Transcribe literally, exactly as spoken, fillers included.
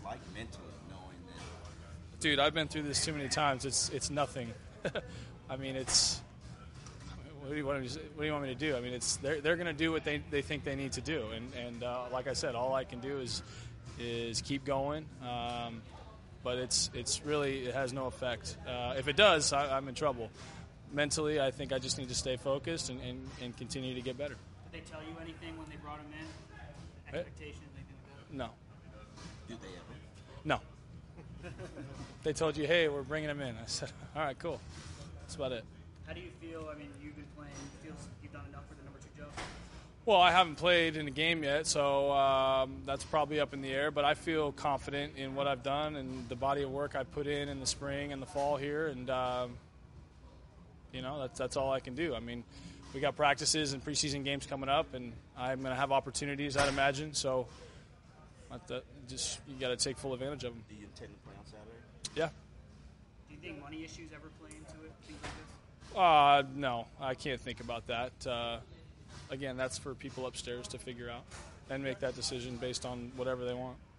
like mentally, knowing that? Dude, I've been through this too many times. It's it's nothing. I mean, it's what do you want me to, what do you want me to do? I mean, it's they're they're going to do what they, they think they need to do, and and uh, like I said, all I can do is is keep going. Um, but it's it's really it has no effect. Uh, if it does, I, I'm in trouble. Mentally, I think I just need to stay focused and, and, and continue to get better. Did they tell you anything when they brought him in? Expectations, anything like that? No. Did they ever? No. They told you, hey, we're bringing him in. I said, all right, cool. That's about it. How do you feel? I mean, you've been playing. You feel you've done enough for the number two job? Well, I haven't played in a game yet, so um, that's probably up in the air. But I feel confident in what I've done and the body of work I put in in the spring and the fall here. And, um, you know, that's, that's all I can do. I mean, we got practices and preseason games coming up, and I'm going to have opportunities, I'd imagine. So that, just you got to take full advantage of them. Do you intend to play on Saturday? Yeah. Do you think money issues ever play into it, things like this? Uh, no, I can't think about that. Uh, again, that's for people upstairs to figure out and make that decision based on whatever they want.